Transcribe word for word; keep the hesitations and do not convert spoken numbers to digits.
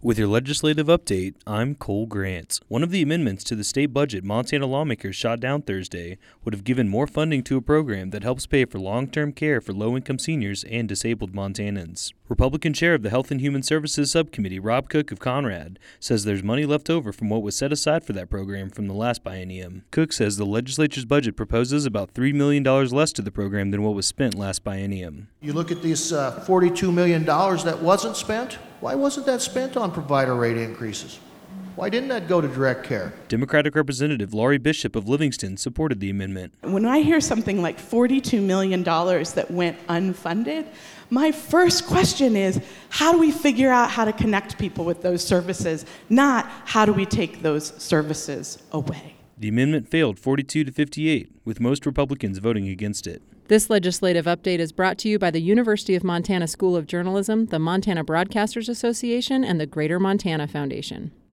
With your legislative update, I'm Cole Grant. One of the amendments to the state budget Montana lawmakers shot down Thursday would have given more funding to a program that helps pay for long-term care for low-income seniors and disabled Montanans. Republican Chair of the Health and Human Services Subcommittee, Rob Cook of Conrad, says there's money left over from what was set aside for that program from the last biennium. Cook says the legislature's budget proposes about three million dollars less to the program than what was spent last biennium. You look at this uh, forty-two million dollars that wasn't spent. Why wasn't that spent on provider rate increases? Why didn't that go to direct care? Democratic Representative Laurie Bishop of Livingston supported the amendment. When I hear something like forty-two million dollars that went unfunded, my first question is, how do we figure out how to connect people with those services, not how do we take those services away? The amendment failed forty-two to fifty-eight, with most Republicans voting against it. This legislative update is brought to you by the University of Montana School of Journalism, the Montana Broadcasters Association, and the Greater Montana Foundation.